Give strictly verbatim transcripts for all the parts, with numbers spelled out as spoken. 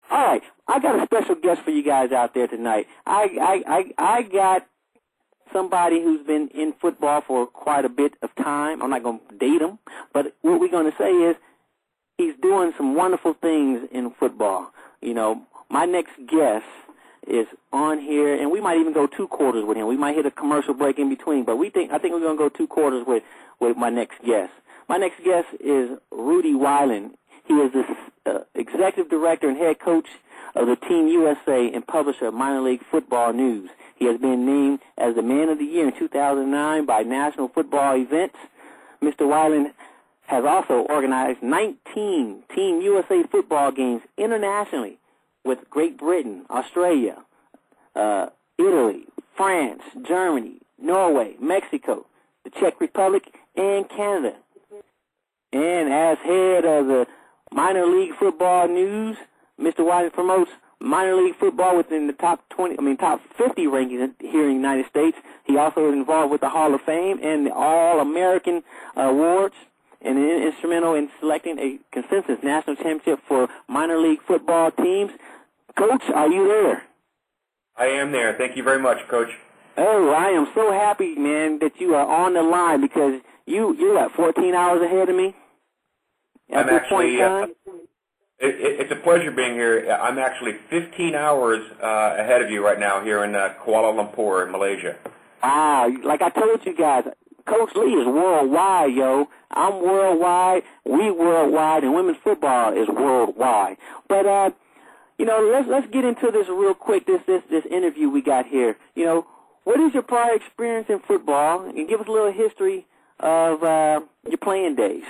All right, I got a special guest for you guys out there tonight. I I I, I got somebody who's been in football for quite a bit of time. I'm not going to date him, but what we're going to say is he's doing some wonderful things in football. You know, my next guest is on here, and we might even go two quarters with him. We might hit a commercial break in between, but we think I think we're going to go two quarters with, with my next guest. My next guest is Rudy Weiland. He is the uh, executive director and head coach of the Team U S A and publisher of Minor League Football News. He has been named as the Man of the Year in two thousand nine by National Football Events. Mister Weiland has also organized nineteen Team U S A football games internationally with Great Britain, Australia, uh, Italy, France, Germany, Norway, Mexico, the Czech Republic, and Canada. And as head of the Minor League Football News, Mister Weiland promotes minor league football within the top twenty, I mean top fifty rankings here in the United States. He also is involved with the Hall of Fame and the All-American Awards, and is instrumental in selecting a consensus national championship for minor league football teams. Coach, are you there? I am there. Thank you very much, Coach. Oh, I am so happy, man, that you are on the line because you, you're like fourteen hours ahead of me at I'm this actually, point in time. Uh, it, it, it's a pleasure being here. I'm actually fifteen hours uh, ahead of you right now here in uh, Kuala Lumpur in Malaysia. Ah, like I told you guys, Coach Lee is worldwide, yo. I'm worldwide, we worldwide, and women's football is worldwide. But, uh, you know, let's let's get into this real quick, this, this, this interview we got here. You know, what is your prior experience in football? And give us a little history of uh, your playing days.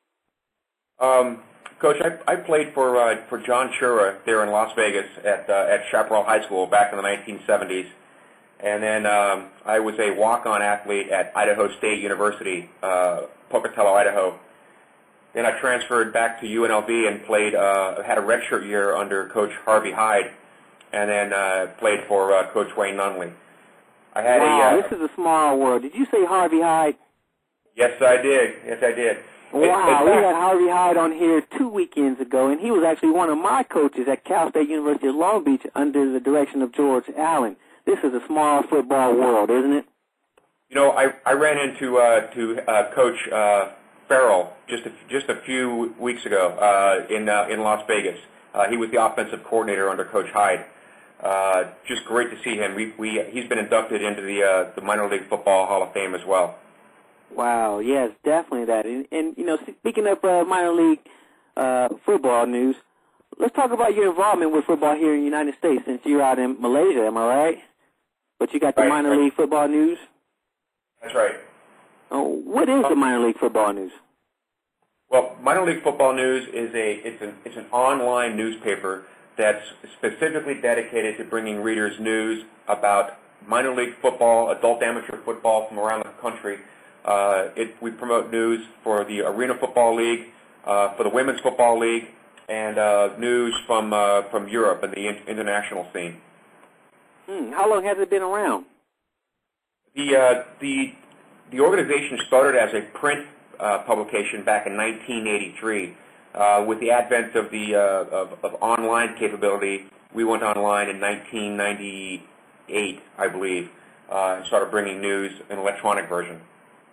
Um, Coach, I, I played for uh, for John Shura there in Las Vegas at uh, at Chaparral High School back in the nineteen seventies. And then um, I was a walk-on athlete at Idaho State University, uh, Pocatello, Idaho. Then I transferred back to U N L V and played, uh, had a redshirt year under Coach Harvey Hyde, and then uh, played for uh, Coach Wayne Nunley. I had wow, a, uh, this is a small world. Did you say Harvey Hyde? Yes, I did. Yes, I did. Wow, we had Harvey Hyde on here two weekends ago, and he was actually one of my coaches at Cal State University of Long Beach under the direction of George Allen. This is a small football world, isn't it? You know, I, I ran into uh, to uh, Coach uh, Farrell just a, just a few weeks ago uh, in uh, in Las Vegas. Uh, he was the offensive coordinator under Coach Hyde. Uh, just great to see him. We, we he's been inducted into the uh, the minor league football Hall of Fame as well. Wow, yes, definitely that. And, and you know, speaking of uh, minor league uh, football news, let's talk about your involvement with football here in the United States since you're out in Malaysia, am I right? But you got the right, minor right. league football news? That's right. Oh, what is the minor league football news? Well, Minor League Football News is a it's an it's an online newspaper that's specifically dedicated to bringing readers news about minor league football, adult amateur football from around the country. Uh, it, we promote news for the Arena Football League, uh, for the Women's Football League, and uh, news from uh, from Europe and the in- international scene. Hmm, how long has it been around? The uh, the the organization started as a print uh, publication back in nineteen eighty-three. Uh, with the advent of the uh, of, of online capability, we went online in nineteen ninety-eight, I believe, uh, and started bringing news in electronic version.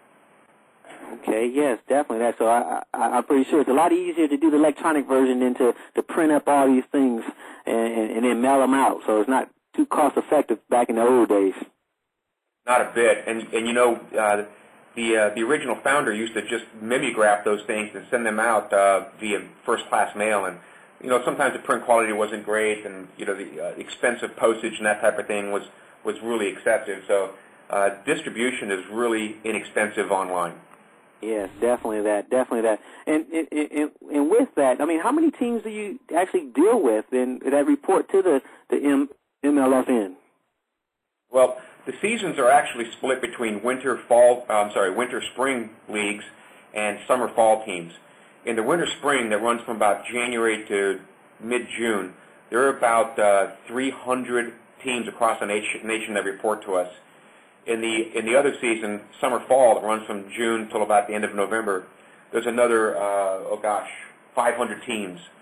Okay, yes, definitely that. So I, I, I'm pretty sure it's a lot easier to do the electronic version than to, to print up all these things and, and, and then mail them out. So it's not too cost effective back in the old days. Not a bit, and and you know uh, the uh, the original founder used to just mimeograph those things and send them out uh, via first class mail, and you know sometimes the print quality wasn't great, and you know the uh, expensive postage and that type of thing was was really excessive. So uh, distribution is really inexpensive online. Yes, definitely that, definitely that. And, and and and with that, I mean, how many teams do you actually deal with and that report to the the M, M L F N? Well, the seasons are actually split between winter fall, uh, I'm sorry, winter spring leagues and summer fall teams. In the winter spring, that runs from about January to mid June, there are about uh, three hundred teams across the nation, nation that report to us. In the in the other season, summer fall, that runs from June till about the end of November, there's another uh, oh gosh, five hundred teams.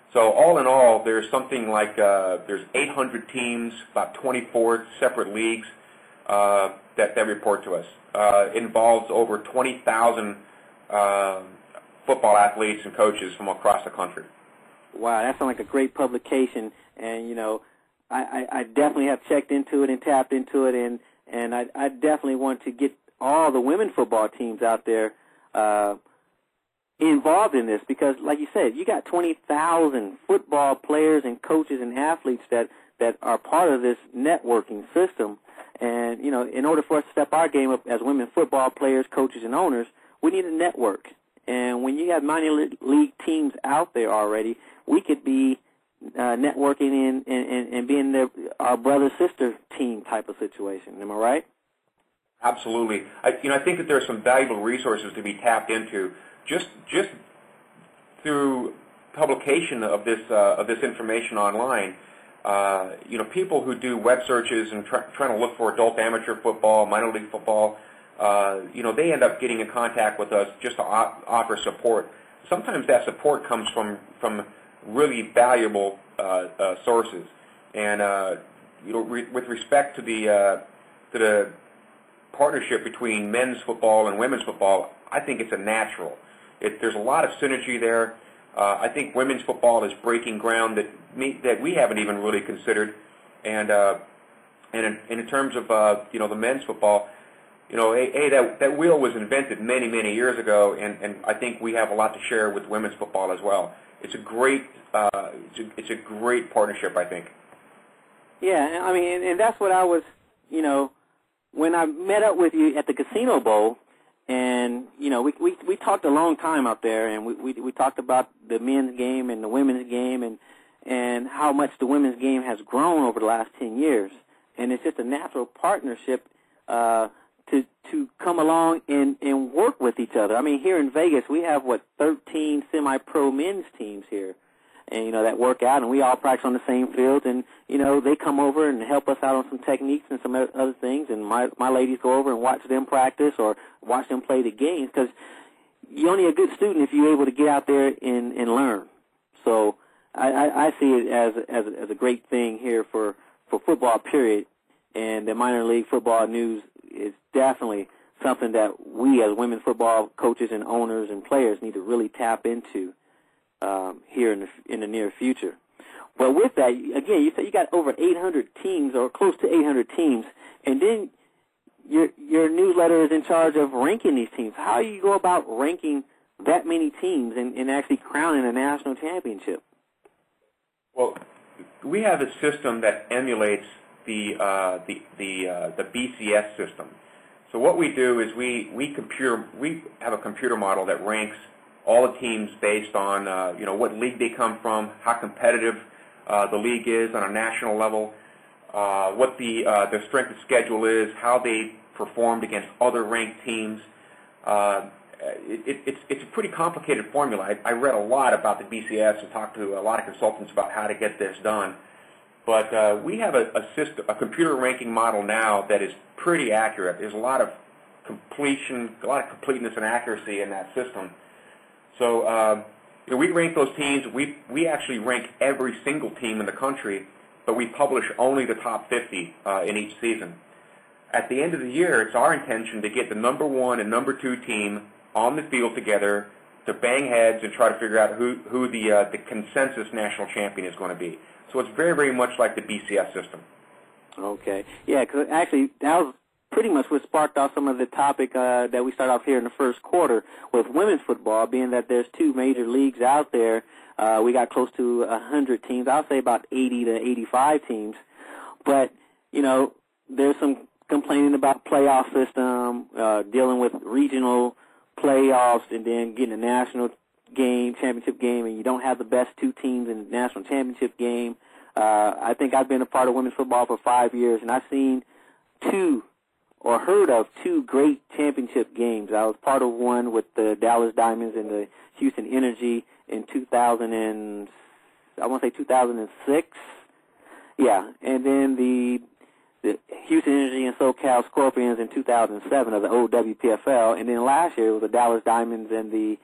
So all in all, there's something like uh, there's eight hundred teams, about twenty-four separate leagues uh, that, that report to us. Uh, it involves over twenty thousand uh, football athletes and coaches from across the country. Wow, that sounds like a great publication, and, you know, I, I, I definitely have checked into it and tapped into it, and, and I, I definitely want to get all the women football teams out there uh, involved in this because, like you said, you got twenty thousand football players and coaches and athletes that, that are part of this networking system. And, you know, in order for us to step our game up as women football players, coaches, and owners, we need a network. And when you have minor league teams out there already, we could be uh, networking and, and, and being their, our brother-sister team type of situation. Am I right? Absolutely. I, you know, I think that there are some valuable resources to be tapped into just just through publication of this uh, of this information online. Uh, you know, people who do web searches and try, trying to look for adult amateur football, minor league football, uh, you know, they end up getting in contact with us just to op- offer support. Sometimes that support comes from from really valuable uh, uh, sources. And uh, you know, re- with respect to the uh, to the partnership between men's football and women's football, I think it's a natural. It, there's a lot of synergy there. Uh, I think women's football is breaking ground that me, that we haven't even really considered, and uh, and, in, and in terms of uh, you know the men's football, you know, a, a that that wheel was invented many many years ago, and, and I think we have a lot to share with women's football as well. It's a great uh, it's, a, it's a great partnership, I think. Yeah, I mean, and, and that's what I was, you know, when I met up with you at the Casino Bowl. And, you know, we, we we talked a long time out there, and we, we we talked about the men's game and the women's game and and how much the women's game has grown over the last ten years. And it's just a natural partnership uh, to to come along and, and work with each other. I mean, here in Vegas, we have, what, thirteen semi-pro men's teams here, and, you know, that work out, and we all practice on the same field. And, you know, they come over and help us out on some techniques and some other things, and my, my ladies go over and watch them practice or watch them play the games, because you're only a good student if you're able to get out there and, and learn. So I, I, I see it as, as, as a great thing here for, for football, period, and the minor league football news is definitely something that we as women football coaches and owners and players need to really tap into um, here in the, in the near future. But with that, again, you said you got over eight hundred teams or close to eight hundred teams, and then your your newsletter is in charge of ranking these teams. How do you go about ranking that many teams and, and actually crowning a national championship? Well, we have a system that emulates the uh, the the uh, the B C S system. So what we do is we we computer we have a computer model that ranks all the teams based on uh, you know what league they come from, how competitive uh, the league is on a national level, uh, what the uh, their strength of schedule is, how they performed against other ranked teams. Uh, it, it, it's it's a pretty complicated formula. I, I read a lot about the B C S and talked to a lot of consultants about how to get this done. But uh, we have a, a system, a computer ranking model now that is pretty accurate. There's a lot of completion, a lot of completeness and accuracy in that system. So uh, you know, we rank those teams. We we actually rank every single team in the country, but we publish only the top fifty uh, in each season. At the end of the year, it's our intention to get the number one and number two team on the field together to bang heads and try to figure out who who the uh, the consensus national champion is going to be. So it's very, very much like the B C S system. Okay. Yeah, because actually that was pretty much what sparked off some of the topic uh, that we started off here in the first quarter with women's football, being that there's two major leagues out there. Uh, we got close to one hundred teams. I'll say about eighty to eighty-five teams. But, you know, there's some complaining about playoff system, uh, dealing with regional playoffs, and then getting a national game, championship game, and you don't have the best two teams in the national championship game. Uh, I think I've been a part of women's football for five years, and I've seen two or heard of two great championship games. I was part of one with the Dallas Diamonds and the Houston Energy in two thousand and I want to say two thousand six. Yeah, and then the the Houston Energy and SoCal Scorpions in two thousand seven of the old W P F L, and then last year it was the Dallas Diamonds and the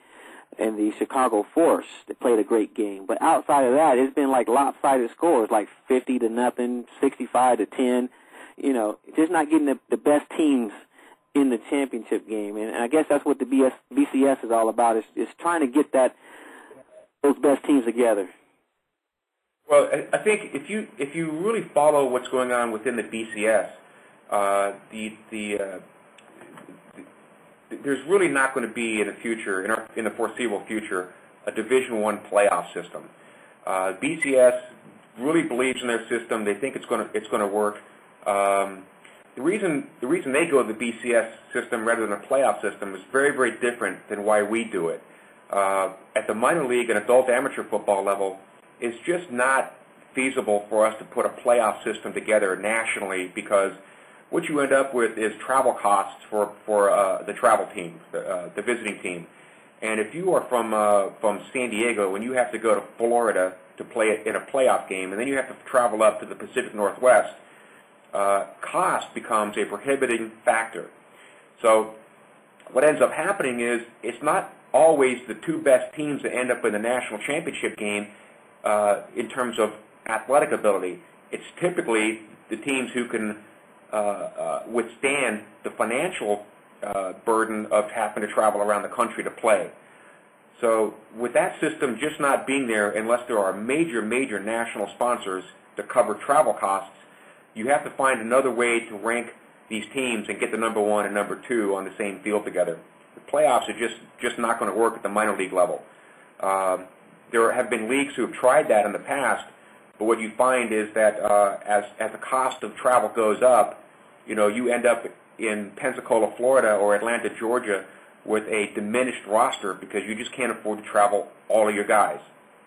and the Chicago Force that played a great game. But outside of that, it's been like lopsided scores, like fifty to nothing, sixty-five to ten. You know, just not getting the, the best teams in the championship game. And, and I guess that's what the B S, B C S is all about, is, is trying to get that those best teams together. Well, I think if you if you really follow what's going on within the B C S, uh, the the, uh, the there's really not going to be in the future, in, our, in the foreseeable future, a Division One playoff system. Uh, B C S really believes in their system. They think it's going to it's going to work. Um, the reason the reason they go to the B C S system rather than a playoff system is very very different than why we do it. Uh, at the minor league and adult amateur football level, it's just not feasible for us to put a playoff system together nationally, because what you end up with is travel costs for for uh, the travel team, the, uh, the visiting team. And if you are from uh, from San Diego and you have to go to Florida to play in a playoff game, and then you have to travel up to the Pacific Northwest, uh, cost becomes a prohibiting factor. So what ends up happening is it's not always the two best teams that end up in the national championship game uh, in terms of athletic ability. It's typically the teams who can uh, uh, withstand the financial uh, burden of having to travel around the country to play. So with that system just not being there unless there are major, major national sponsors to cover travel costs, you have to find another way to rank these teams and get the number one and number two on the same field together. The playoffs are just, just not going to work at the minor league level. Um, there have been leagues who have tried that in the past, but what you find is that uh, as, as the cost of travel goes up, you know, you end up in Pensacola, Florida, or Atlanta, Georgia, with a diminished roster because you just can't afford to travel all of your guys.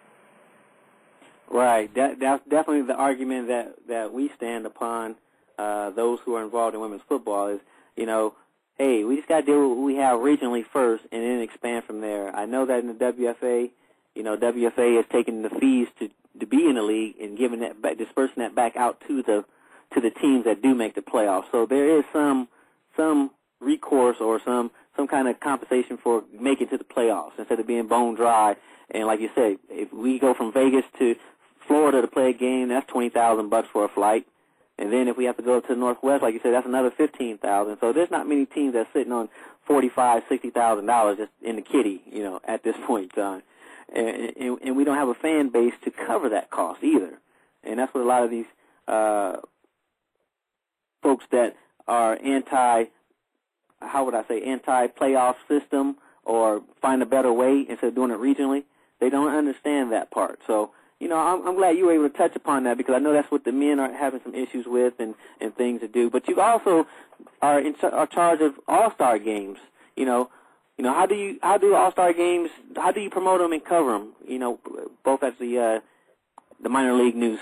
Right. That, that's definitely the argument that, that we stand upon, uh, those who are involved in women's football, is, you know, hey, we just got to deal with what we have regionally first and then expand from there. I know that in the W F A, you know, W F A is taking the fees to, to be in the league and giving that back, dispersing that back out to the to the teams that do make the playoffs. So there is some some recourse or some some kind of compensation for making it to the playoffs instead of being bone dry. And like you say, if we go from Vegas to Florida to play a game, that's twenty thousand bucks for a flight. And then if we have to go to the Northwest, like you said, that's another fifteen thousand. So there's not many teams that's sitting on forty-five, sixty thousand dollars just in the kitty, you know, at this point in time. And, and, and we don't have a fan base to cover that cost either. And that's what a lot of these uh, folks that are anti, how would I say, anti-playoff system or find a better way instead of doing it regionally, they don't understand that part. So, you know, I'm, I'm glad you were able to touch upon that, because I know that's what the men are having some issues with and, and things to do. But you also are in are charge of all-star games. You know, you know how do you how do all-star games? How do you promote them and cover them? You know, both as the uh, the minor league news.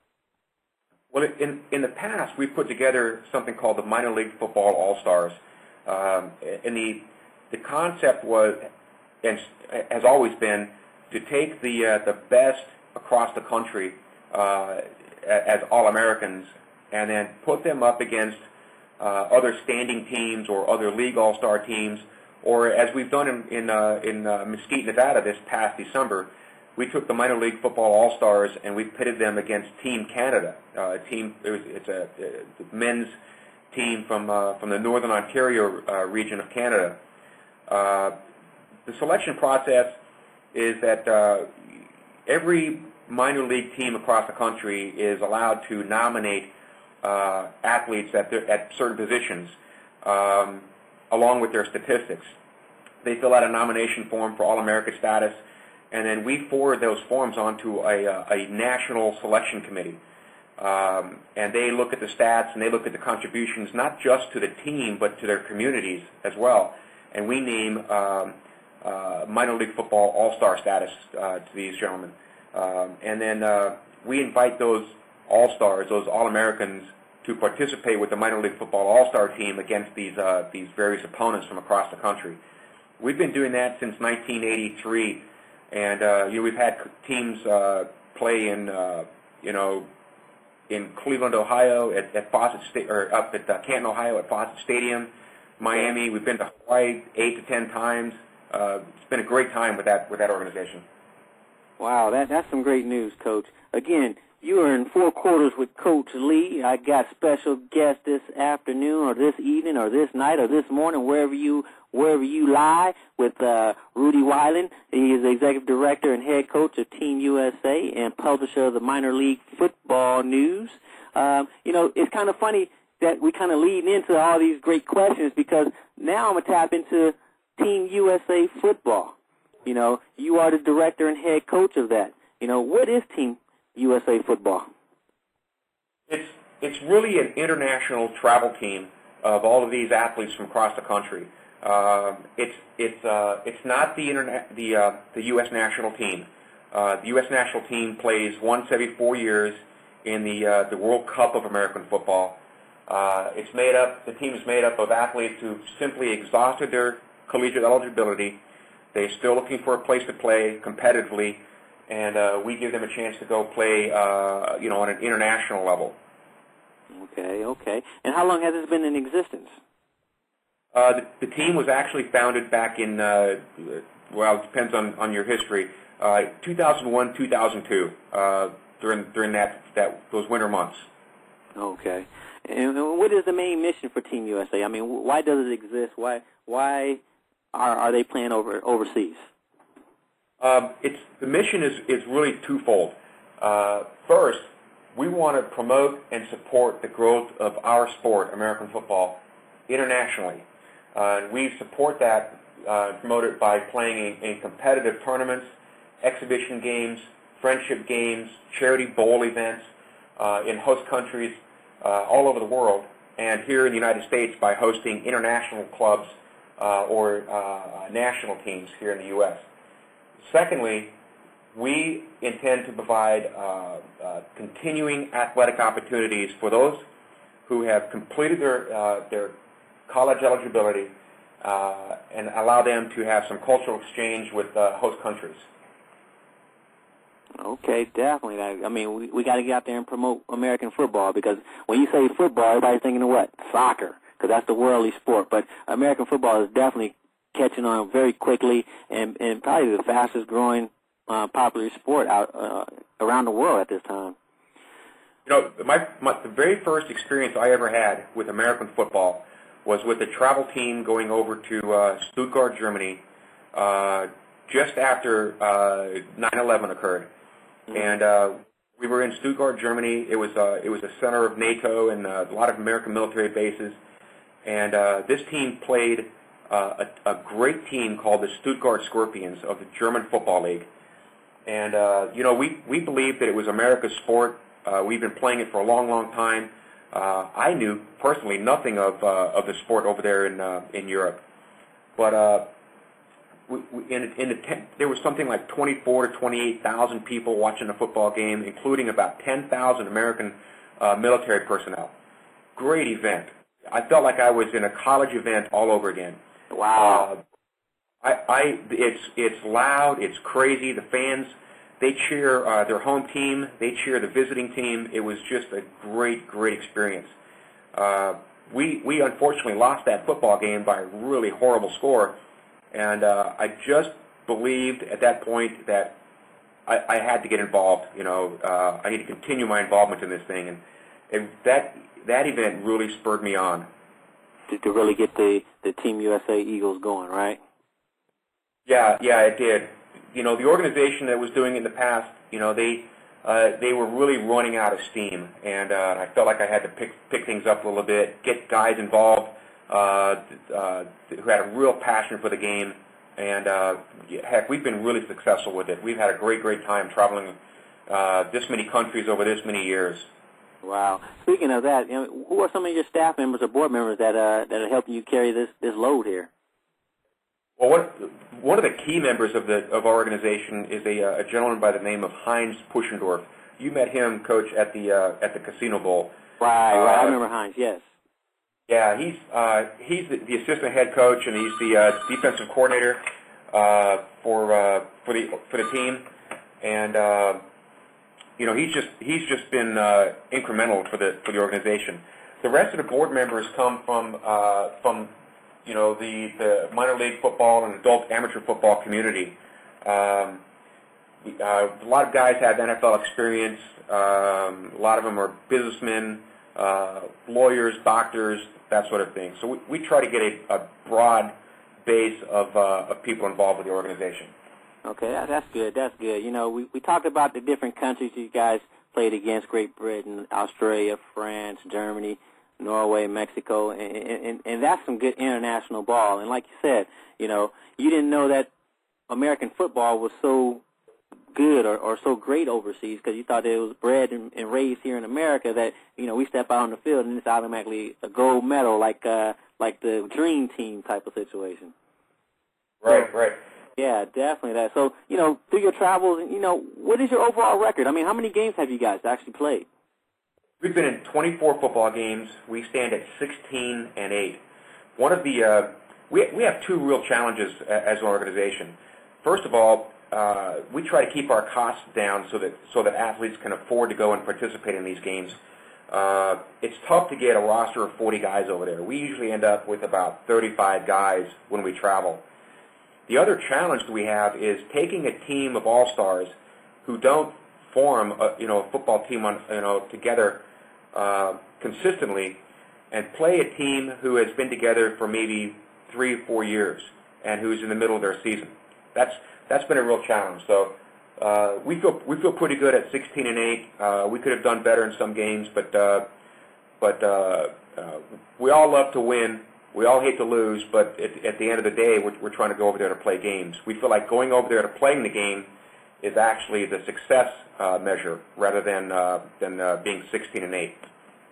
Well, in in the past, we put together something called the Minor League Football All-Stars, um, and the the concept was, and has always been, to take the uh, the best across the country uh, as All-Americans and then put them up against uh, other standing teams or other league all-star teams, or as we've done in in, uh, in uh, Mesquite, Nevada this past December, we took the minor league football all-stars and we pitted them against Team Canada. Uh, team, it was, it's a, a men's team from uh, from the Northern Ontario uh, region of Canada. Uh, the selection process is that uh, every minor league team across the country is allowed to nominate uh, athletes at, their, at certain positions, um, along with their statistics. They fill out a nomination form for All-America status, and then we forward those forms onto a, a, a national selection committee. Um, and they look at the stats and they look at the contributions, not just to the team, but to their communities as well. And we name um, uh, minor league football all-star status uh, to these gentlemen. Um, and then uh, we invite those all-stars, those All-Americans, to participate with the minor league football all-star team against these uh, these various opponents from across the country. We've been doing that since nineteen eighty-three, and uh, you know, we've had teams uh, play in uh, you know in Cleveland, Ohio, at, at Fawcett Sta- or up at uh, Canton, Ohio, at Fawcett Stadium. Miami, we've been to Hawaii eight to ten times. uh, it's been a great time with that with that organization. Wow, that that's some great news, Coach. Again, you are in four quarters with Coach Lee. I got special guests this afternoon, or this evening, or this night, or this morning, wherever you wherever you lie, with uh, Rudy Weiland. He is the executive director and head coach of Team U S A and publisher of the Minor League Football News. Um, you know, it's kind of funny that we kind of lead into all these great questions, because now I'm going to tap into Team U S A football. You know, you are the director and head coach of that. You know, what is Team U S A football? It's it's really an international travel team of all of these athletes from across the country. Um, it's it's uh, it's not the interna- the uh, the U S national team. Uh, the U S national team plays once every four years in the uh, the World Cup of American football. Uh, it's made up. The team is made up of athletes who simply exhausted their collegiate eligibility. They're still looking for a place to play competitively, and uh, we give them a chance to go play, uh, you know, on an international level. Okay, okay. And how long has this been in existence? Uh, the, the team was actually founded back in, uh, well, it depends on, on your history, uh, two thousand one, two thousand two, uh, during during that, that those winter months. Okay. And what is the main mission for Team U S A? I mean, why does it exist? Why why are are they playing over overseas? Um, it's the mission is is really twofold. Uh, first, we want to promote and support the growth of our sport, American football, internationally. Uh, and we support that, uh, promote it by playing in, in competitive tournaments, exhibition games, friendship games, charity bowl events uh, in host countries uh, all over the world, and here in the United States by hosting international clubs uh, or uh, national teams here in the U S Secondly, we intend to provide uh, uh, continuing athletic opportunities for those who have completed their uh, their college eligibility uh, and allow them to have some cultural exchange with uh, host countries. Okay, definitely. I, I mean, we, we got to get out there and promote American football, because when you say football, everybody's thinking of what? Soccer, because that's the worldly sport. But American football is definitely catching on very quickly, and, and probably the fastest growing uh, popular sport out uh, around the world at this time. You know, my, my the very first experience I ever had with American football was with a travel team going over to uh, Stuttgart, Germany, uh, just after uh, nine eleven occurred. Mm-hmm. And uh, we were in Stuttgart, Germany. It was uh, it was a center of NATO and uh, a lot of American military bases. And uh, this team played uh, a, a great team called the Stuttgart Scorpions of the German Football League. And, uh, you know, we, we believed that it was America's sport. Uh, we've been playing it for a long, long time. Uh, I knew personally nothing of uh, of the sport over there in uh, in Europe, but uh, we, we, in, in the ten, there was something like twenty-four to twenty-eight thousand people watching a football game, including about ten thousand American uh, military personnel. Great event. I felt like I was in a college event all over again. Wow. Uh, I, I it's it's loud. It's crazy. The fans. They cheer uh, their home team. They cheer the visiting team. It was just a great, great experience. Uh, we we unfortunately lost that football game by a really horrible score, and uh, I just believed at that point that I, I had to get involved. You know, uh, I need to continue my involvement in this thing, and, and that that event really spurred me on to, to really get the the Team U S A Eagles going, right? Yeah, yeah, it did. You know, the organization that was doing it in the past, you know, they uh, they were really running out of steam, and uh, I felt like I had to pick pick things up a little bit, get guys involved uh, uh, who had a real passion for the game, and uh, heck, we've been really successful with it. We've had a great, great time traveling uh, this many countries over this many years. Wow. Speaking of that, you know, who are some of your staff members or board members that uh, that are helping you carry this this load here? Well, what, one of the key members of the of our organization is a, a gentleman by the name of Heinz Puschendorf. You met him, Coach, at the uh, at the Casino Bowl. Right, uh, right. I remember Heinz. Yes. Yeah, he's uh, he's the, the assistant head coach, and he's the uh, defensive coordinator uh, for uh, for the for the team, and uh, you know he's just he's just been uh, incremental for the for the organization. The rest of the board members come from uh, from you know, the, the minor league football and adult amateur football community. Um, uh, a lot of guys have N F L experience. Um, a lot of them are businessmen, uh, lawyers, doctors, that sort of thing. So we, we try to get a, a broad base of, uh, of people involved with the organization. Okay, that, that's good. That's good. You know, we, we talked about the different countries you guys played against: Great Britain, Australia, France, Germany, Norway, Mexico, and, and, and that's some good international ball. And like you said, you know, you didn't know that American football was so good or, or so great overseas because you thought it was bred and, and raised here in America that, you know, we step out on the field and it's automatically a gold medal like uh, like the Dream Team type of situation. Right, right. Yeah, definitely that. So, you know, through your travels, you know, what is your overall record? I mean, how many games have you guys actually played? We've been in twenty-four football games. We stand at sixteen and eight. One of the uh, we we have two real challenges as an organization. First of all, uh, we try to keep our costs down so that so that athletes can afford to go and participate in these games. Uh, it's tough to get a roster of forty guys over there. We usually end up with about thirty-five guys when we travel. The other challenge that we have is taking a team of all-stars who don't form a, you know, a football team on, you know, together uh, consistently and play a team who has been together for maybe three or four years and who's in the middle of their season. That's that's been a real challenge. So uh, we feel we feel pretty good at sixteen and eight. Uh, we could have done better in some games, but uh, but uh, uh, we all love to win. We all hate to lose, but at, at the end of the day, we're, we're trying to go over there to play games. We feel like going over there to playing the game is actually the success uh, measure rather than uh, than uh, being sixteen and eight.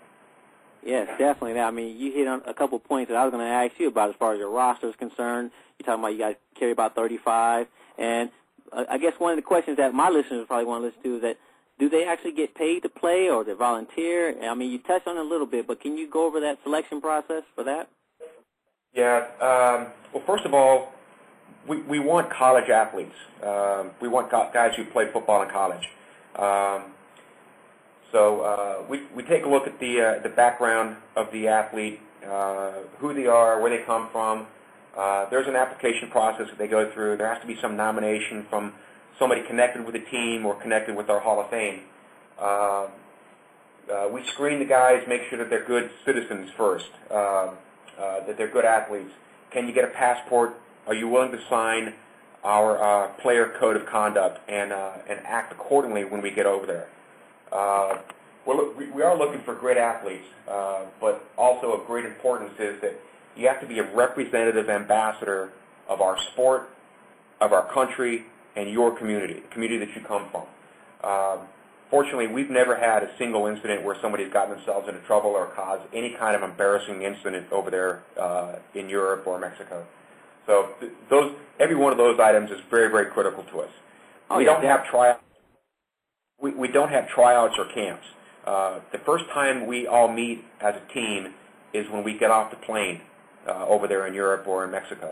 Yes, definitely. I mean, you hit on a couple points that I was going to ask you about as far as your roster is concerned. You're talking about you guys carry about thirty-five, and uh, I guess one of the questions that my listeners probably want to listen to is that do they actually get paid to play or they volunteer? I mean, you touched on it a little bit, but can you go over that selection process for that? Yeah. Um, well, first of all, we, we want college athletes. Um, we want guys who play football in college. Um, so uh, we, we take a look at the, uh, the background of the athlete, uh, who they are, where they come from. Uh, there's an application process that they go through. There has to be some nomination from somebody connected with the team or connected with our Hall of Fame. Uh, uh, we screen the guys, make sure that they're good citizens first. Uh, Uh, that they're good athletes. Can you get a passport? Are you willing to sign our uh, player code of conduct and uh, and act accordingly when we get over there? Uh, we're, we, we are looking for great athletes, uh, but also of great importance is that you have to be a representative ambassador of our sport, of our country, and your community, the community that you come from. Um, Fortunately, we've never had a single incident where somebody's gotten themselves into trouble or caused any kind of embarrassing incident over there uh, in Europe or Mexico. So th those, every one of those items is very, very critical to us. Oh, we yeah, don't have tryouts. We, we don't have tryouts or camps. Uh, the first time we all meet as a team is when we get off the plane uh, over there in Europe or in Mexico.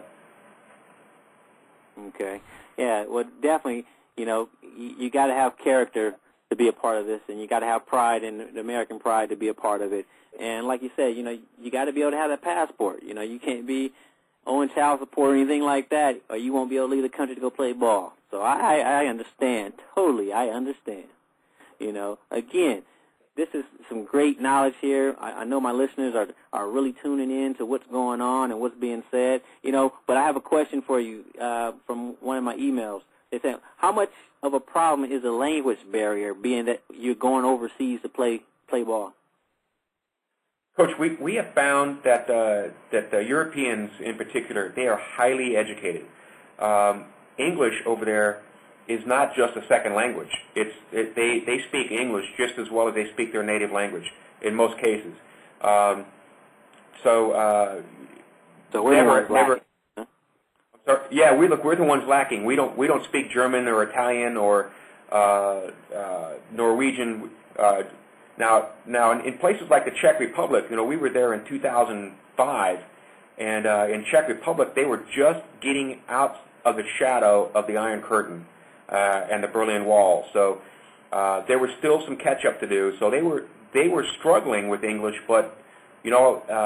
Okay. Yeah. Well, definitely. You know, you, you got to have character to be a part of this, and you got to have pride and the American pride to be a part of it. And like you said, you know, you got to be able to have that passport. You know, you can't be owing child support or anything like that, or you won't be able to leave the country to go play ball. So I, I, I understand totally. I understand. You know, again, this is some great knowledge here. I, I know my listeners are are really tuning in to what's going on and what's being said. You know, but I have a question for you uh, from one of my emails. They said, how much of a problem is a language barrier, being that you're going overseas to play play ball? Coach, we, we have found that uh, that the Europeans in particular, they are highly educated. Um, English over there is not just a second language. It's it, they they speak English just as well as they speak their native language in most cases. Um, so uh, so we're never never. So, yeah, we look. We're the ones lacking. We don't. We don't speak German or Italian or uh, uh, Norwegian. Uh, now, now in, in places like the Czech Republic, you know, we were there in two thousand five, and uh, in Czech Republic, they were just getting out of the shadow of the Iron Curtain uh, and the Berlin Wall. So uh, there was still some catch up to do. So they were they were struggling with English, but you know, uh,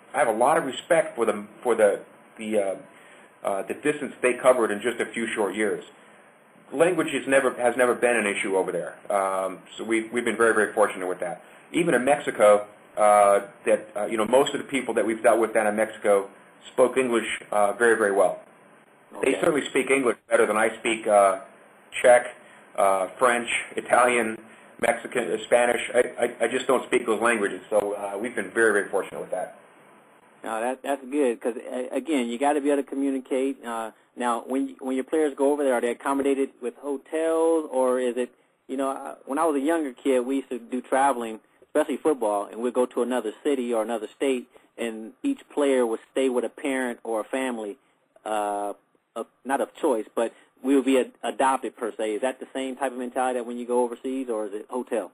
I have a lot of respect for the for the the uh, uh, the distance they covered in just a few short years. Language is never has never been an issue over there, um, so we've we've been very very fortunate with that. Even in Mexico, uh, that uh, you know most of the people that we've dealt with down in Mexico spoke English uh, very very well. Okay. They certainly speak English better than I speak uh, Czech, uh, French, Italian, Mexican, uh, Spanish. I, I I just don't speak those languages, so uh, we've been very very fortunate with that. No, that that's good because uh, again, you got to be able to communicate. Uh, now, when when your players go over there, are they accommodated with hotels, or is it? You know, uh, when I was a younger kid, we used to do traveling, especially football, and we'd go to another city or another state, and each player would stay with a parent or a family, uh, of, not of choice, but we would be ad- adopted per se. Is that the same type of mentality that when you go overseas, or is it hotel?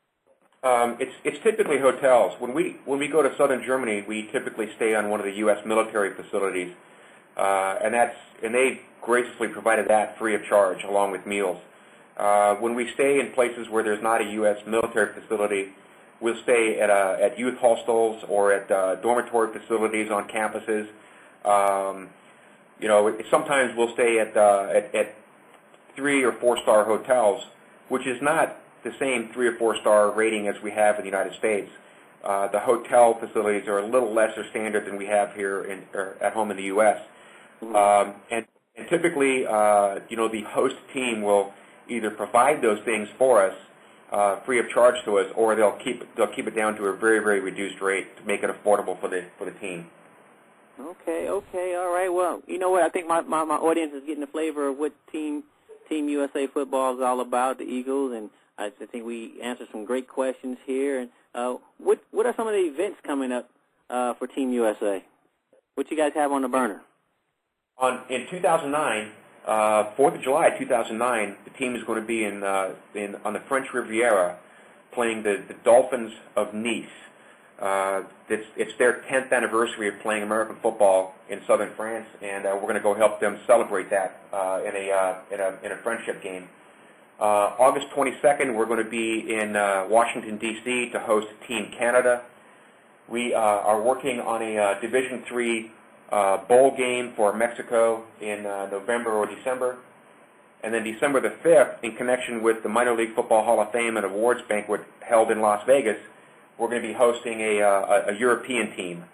Um, it's it's typically hotels. When we when we go to southern Germany, we typically stay on one of the U S military facilities, uh, and that's and they graciously provided that free of charge along with meals. Uh, when we stay in places where there's not a U S military facility, we'll stay at uh, at youth hostels or at uh, dormitory facilities on campuses. Um, you know, sometimes we'll stay at, uh, at at three or four star hotels, which is not the same three or four star rating as we have in the United States. Uh, the hotel facilities are a little lesser standard than we have here in, or at home in the U S Um, and, and typically, uh, you know, the host team will either provide those things for us uh, free of charge to us, or they'll keep they'll keep it down to a very very reduced rate to make it affordable for the for the team. Okay, okay, all right. Well, you know what? I think my, my, my audience is getting a flavor of what Team Team U S A football is all about, the Eagles, and I think we answered some great questions here. And uh, what what are some of the events coming up uh, for Team U S A? What you guys have on the burner? On in two thousand nine, uh, Fourth of July, two thousand nine, the team is going to be in uh, in on the French Riviera, playing the, the Dolphins of Nice. Uh, it's it's their tenth anniversary of playing American football in southern France, and uh, we're going to go help them celebrate that uh, in a uh, in a in a friendship game. Uh, August twenty-second, we're going to be in uh, Washington, D C to host Team Canada. We uh, are working on a uh, Division three uh, bowl game for Mexico in uh, November or December. And then December the fifth, in connection with the Minor League Football Hall of Fame and Awards Banquet held in Las Vegas, we're going to be hosting a, uh, a European team.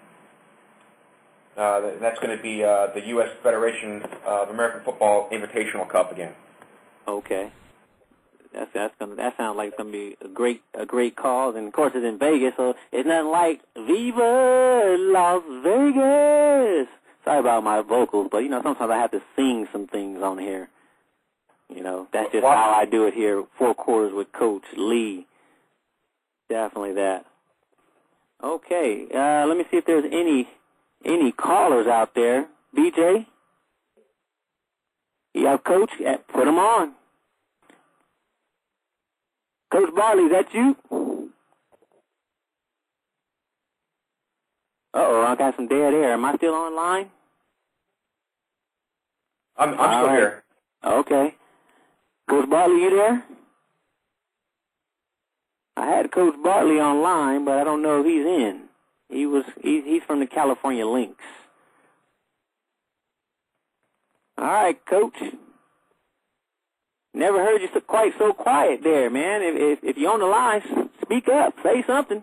Uh, that's going to be uh, the U S Federation of American Football Invitational Cup again. Okay. That's that's gonna that sounds like it's gonna be a great a great cause, and of course it's in Vegas, so it's nothing like Viva Las Vegas. Sorry about my vocals, but you know sometimes I have to sing some things on here. You know that's just how I do it here. Four quarters with Coach Lee. Definitely that. Okay, uh, let me see if there's any any callers out there. B J, you have Coach? Put them on. Coach Barley, is that you? Uh-oh, I got some dead air. Am I still online? I'm, I'm still right. here. Okay. Coach Barley, you there? I had Coach Bartley online, but I don't know if he's in. He was he, he's from the California Lynx. All right, Coach. Never heard you so, quite so quiet there, man. If, if if you're on the line, speak up, say something.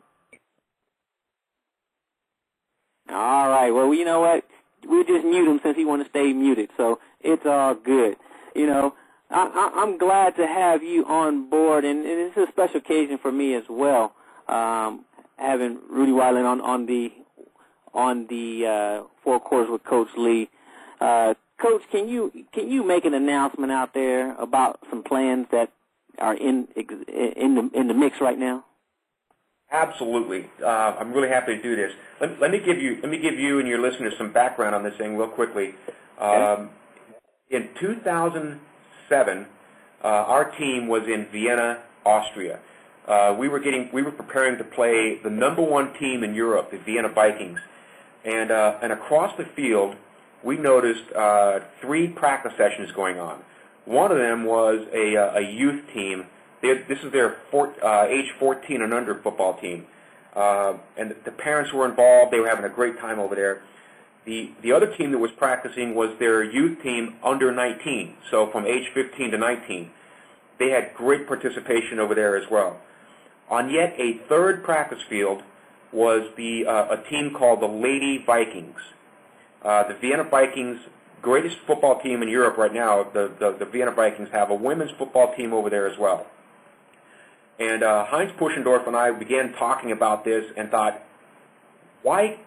All right. Well, you know what? We'll just mute him since he wants to stay muted, so it's all good. You know, I, I, I'm glad to have you on board, and, and it's a special occasion for me as well, um, having Rudy Weiland on, on the on the uh, Four Quarters with Coach Lee. Uh, Coach, can you can you make an announcement out there about some plans that are in in the in the mix right now? Absolutely. Uh, I'm really happy to do this. Let, let me give you let me give you and your listeners some background on this thing real quickly. Okay. Um, in two thousand seven, uh, our team was in Vienna, Austria. Uh, we were getting we were preparing to play the number one team in Europe, the Vienna Vikings, and uh, and across the field we noticed uh, three practice sessions going on. One of them was a, uh, a youth team. They, this is their four, uh, age fourteen and under football team. uh, and the parents were involved. They were having a great time over there. The the other team that was practicing was their youth team under nineteen, so from age fifteen to nineteen. They had great participation over there as well. On yet a third practice field was the uh, a team called the Lady Vikings. Uh, the Vienna Vikings, greatest football team in Europe right now, the, the, the Vienna Vikings have a women's football team over there as well. And uh, Heinz Puschendorf and I began talking about this and thought, why,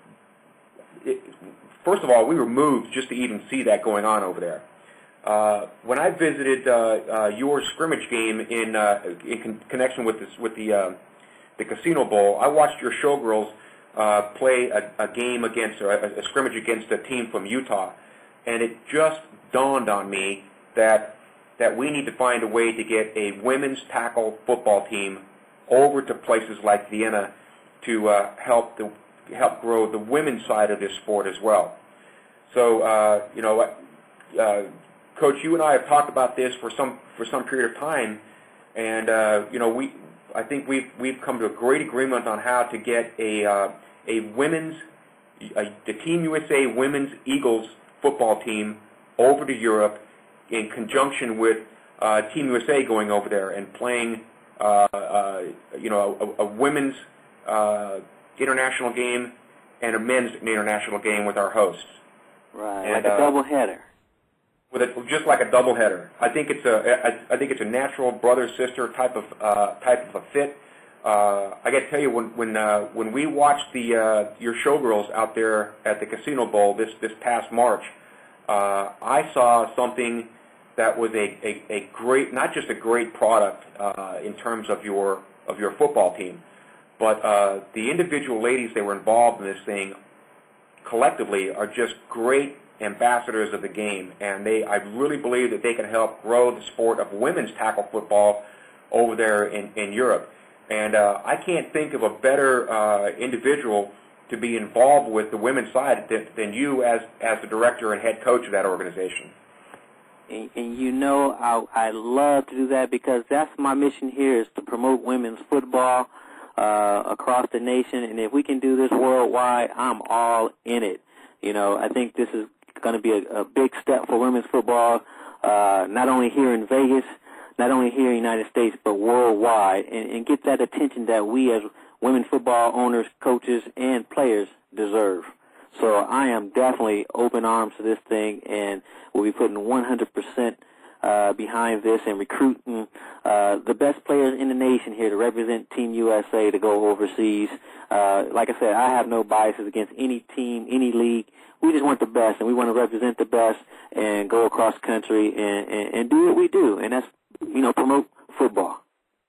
it, first of all, we were moved just to even see that going on over there. Uh, when I visited uh, uh, your scrimmage game in, uh, in con connection with, this, with the, uh, the Casino Bowl, I watched your showgirls uh, play a, a game against, or a, a scrimmage against a team from Utah. And it just dawned on me that that we need to find a way to get a women's tackle football team over to places like Vienna to uh, help the, help grow the women's side of this sport as well. So, uh, you know, uh, Coach, you and I have talked about this for some for some period of time, and uh, you know, we I think we've we've come to a great agreement on how to get a uh, a women's a, the Team U S A Women's Eagles football team over to Europe in conjunction with uh, Team U S A going over there and playing, uh, uh, you know, a, a women's uh, international game and a men's international game with our hosts. Right, and, like a uh, double header. With a, just like a double header. I think it's a I, I think it's a natural brother sister type of uh, type of a fit. Uh, I got to tell you, when when uh, when we watched the uh, your showgirls out there at the Casino Bowl this this past March, uh, I saw something that was a, a, a great, not just a great product uh, in terms of your of your football team, but uh, the individual ladies that were involved in this thing collectively are just great ambassadors of the game, and they I really believe that they can help grow the sport of women's tackle football over there in, in Europe. And uh, I can't think of a better uh, individual to be involved with the women's side than, than you as, as the director and head coach of that organization. And, and you know, I, I love to do that because that's my mission here is to promote women's football uh, across the nation. And if we can do this worldwide, I'm all in it. You know, I think this is going to be a, a big step for women's football, uh, not only here in Vegas, not only here in the United States, but worldwide, and, and get that attention that we as women football owners, coaches, and players deserve. So I am definitely open arms to this thing, and we'll be putting one hundred percent uh, behind this and recruiting uh, the best players in the nation here to represent Team U S A to go overseas. Uh, like I said, I have no biases against any team, any league. We just want the best, and we want to represent the best and go across country and, and, and do what we do, and that's, you know, promote football.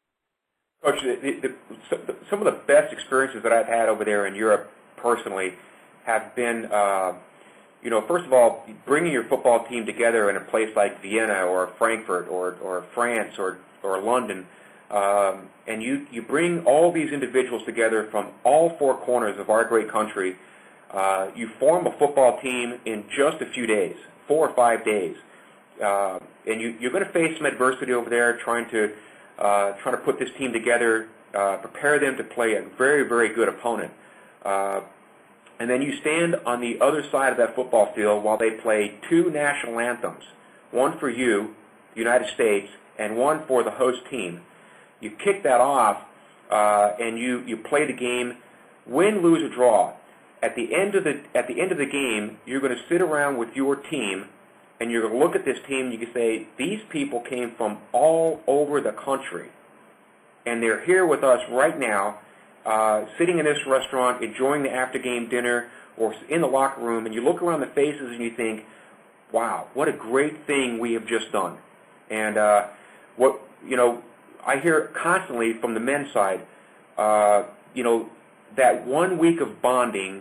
Coach, the, the, the, some of the best experiences that I've had over there in Europe personally have been, uh, you know, first of all, bringing your football team together in a place like Vienna or Frankfurt or, or France or, or London, um, and you, you bring all these individuals together from all four corners of our great country. Uh, you form a football team in just a few days, four or five days. Uh, and you, you're going to face some adversity over there trying to uh, trying to put this team together, uh, prepare them to play a very, very good opponent. Uh, and then you stand on the other side of that football field while they play two national anthems, one for you, the United States, and one for the host team. You kick that off, uh, and you, you play the game, win, lose, or draw. At the end of the at the end of the game, you're going to sit around with your team, and you're going to look at this team, and you can say, these people came from all over the country, and they're here with us right now, uh, sitting in this restaurant, enjoying the after-game dinner, or in the locker room, and you look around the faces and you think, wow, what a great thing we have just done. And uh, what, you know, I hear constantly from the men's side, uh, you know, that one week of bonding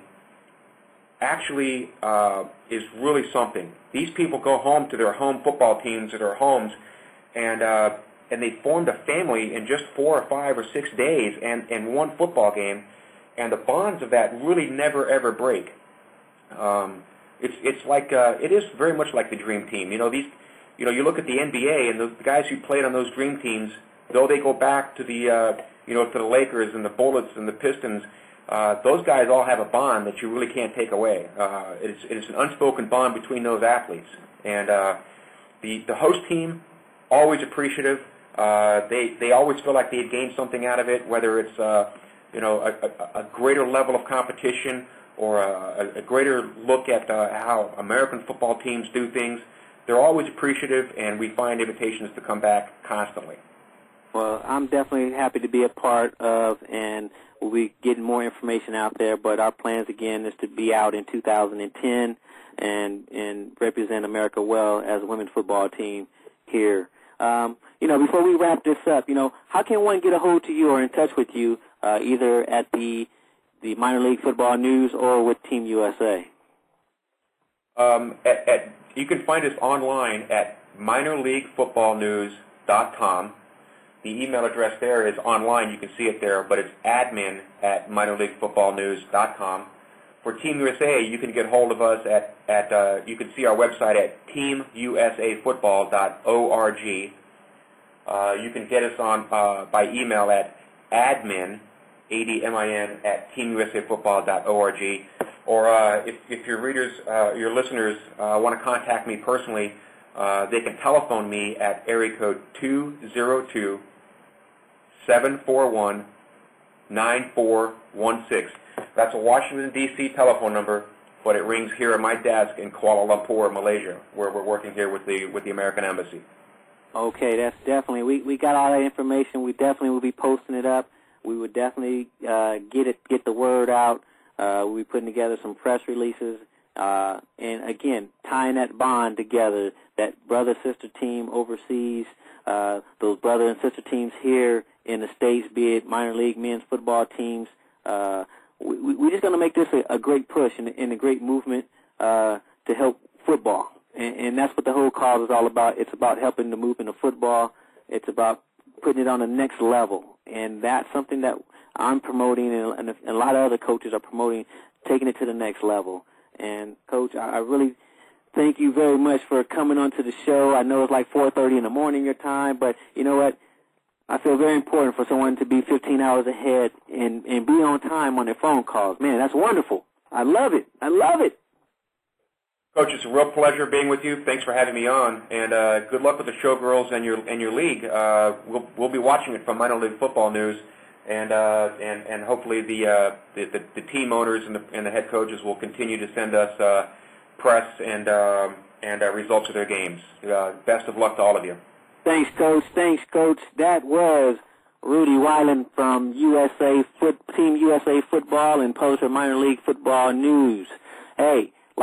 actually uh, is really something. These people go home to their home football teams at their homes, and uh, and they formed a family in just four or five or six days and, and one football game, and the bonds of that really never ever break. Um, it's it's like uh, it is very much like the dream team. You know these, you know you look at the N B A and the guys who played on those dream teams, though they go back to the uh, you know, to the Lakers and the Bullets and the Pistons. Uh, those guys all have a bond that you really can't take away. Uh, it's, it's an unspoken bond between those athletes. And uh, the, the host team, always appreciative. Uh, they, they always feel like they had gained something out of it, whether it's, uh, you know, a, a, a greater level of competition or a, a greater look at uh, how American football teams do things. They're always appreciative, and we find invitations to come back constantly. Well, I'm definitely happy to be a part of, and we'll be getting more information out there. But our plans, again, is to be out in two thousand ten and and represent America well as a women's football team here. Um, you know, before we wrap this up, you know, how can one get a hold to you or in touch with you, uh, either at the the Minor League Football News or with Team U S A? Um, at, at, you can find us online at minor league football news dot com. The email address there is online. You can see it there, but it's admin at minor league football news dot com. For Team U S A, you can get hold of us at, at uh, you can see our website at team u s a football dot org. Uh, you can get us on uh, by email at admin, A D M I N, at team u s a football dot org. Or uh, if, if your readers, uh, your listeners uh, want to contact me personally, uh, they can telephone me at area code two zero two, seven four one, nine four one six. That's a Washington, D C telephone number, but it rings here at my desk in Kuala Lumpur, Malaysia, where we're working here with the with the American Embassy. Okay, that's definitely, we, we got all that information. We definitely will be posting it up. We would definitely uh, get it, get the word out. Uh, we'll be putting together some press releases. Uh, and, again, tying that bond together, that brother-sister team overseas, uh, those brother and sister teams here in the States, be it minor league men's football teams. Uh, we, we're just going to make this a, a great push and, and a great movement uh, to help football. And, and that's what the whole cause is all about. It's about helping the movement of football. It's about putting it on the next level. And that's something that I'm promoting, and a lot of other coaches are promoting, taking it to the next level. And, Coach, I really thank you very much for coming onto the show. I know it's like four thirty in the morning your time, but you know what? I feel very important for someone to be fifteen hours ahead and, and be on time on their phone calls. Man, that's wonderful. I love it. I love it. Coach, it's a real pleasure being with you. Thanks for having me on, and uh, good luck with the Showgirls and your and your league. Uh, we'll we'll be watching it from Minor League Football News, and uh, and and hopefully the, uh, the the the team owners and the and the head coaches will continue to send us uh, press and uh, and uh, results of their games. Uh, best of luck to all of you. Thanks, Coach. Thanks, Coach. That was Rudy Weiland from U S A Foot Team U S A Football and publisher Minor League Football News. Hey.